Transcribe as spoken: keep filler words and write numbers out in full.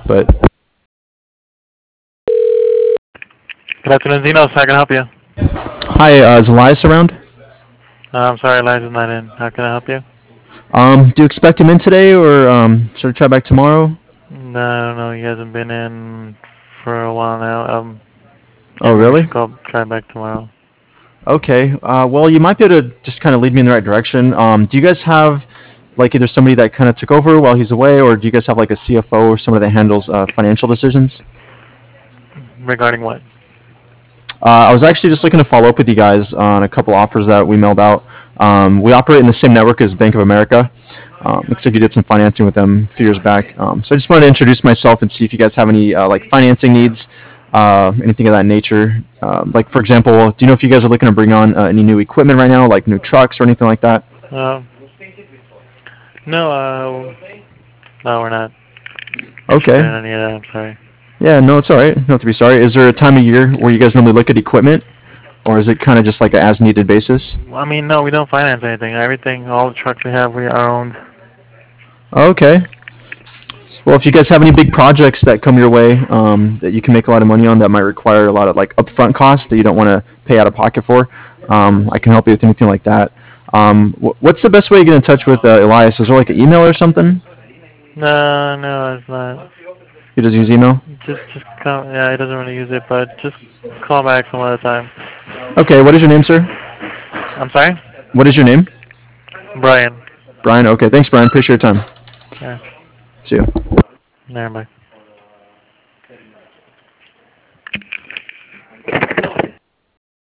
But Good afternoon, Xenos. How can I help you? hi, uh, is Elias around? Uh, I'm sorry, Elijah's not in. How can I help you? Um, do you expect him in today, or um, should I try back tomorrow? No, I don't know. He hasn't been in for a while now. Um, yeah, Oh, maybe you really? should call, try back tomorrow. Okay. Uh, well, you might be able to just kind of lead me in the right direction. Um, do you guys have like either somebody that kind of took over while he's away, or do you guys have like a C F O or someone that handles uh, financial decisions? Regarding what? Uh, I was actually just looking to follow up with you guys on a couple offers that we mailed out. Um, we operate in the same network as Bank of America. Um, looks like you did some financing with them a few years back. Um, so I just wanted to introduce myself and see if you guys have any uh, like financing needs, uh, anything of that nature. Uh, like for example, do you know if you guys are looking to bring on uh, any new equipment right now, like new trucks or anything like that? Uh, no, uh, no, we're not interested Okay. in any of that. I'm sorry. Yeah, no, it's all right. Not to be sorry. Is there a time of year where you guys normally look at equipment, or is it kind of just like an as-needed basis? I mean, no, we don't finance anything. Everything, all the trucks we have, we are owned. Okay. Well, if you guys have any big projects that come your way um, that you can make a lot of money on that might require a lot of like upfront costs that you don't want to pay out of pocket for, um, I can help you with anything like that. Um, wh- what's the best way to get in touch with uh, Elias? Is there like an email or something? No, no, it's not. He doesn't use email. Just, just call. Yeah, he doesn't really use it, but just call back some other time. Okay. What is your name, sir? I'm sorry, What is your name? Brian. Brian. Okay. Thanks, Brian. Appreciate your time. Yeah, See you. never mind.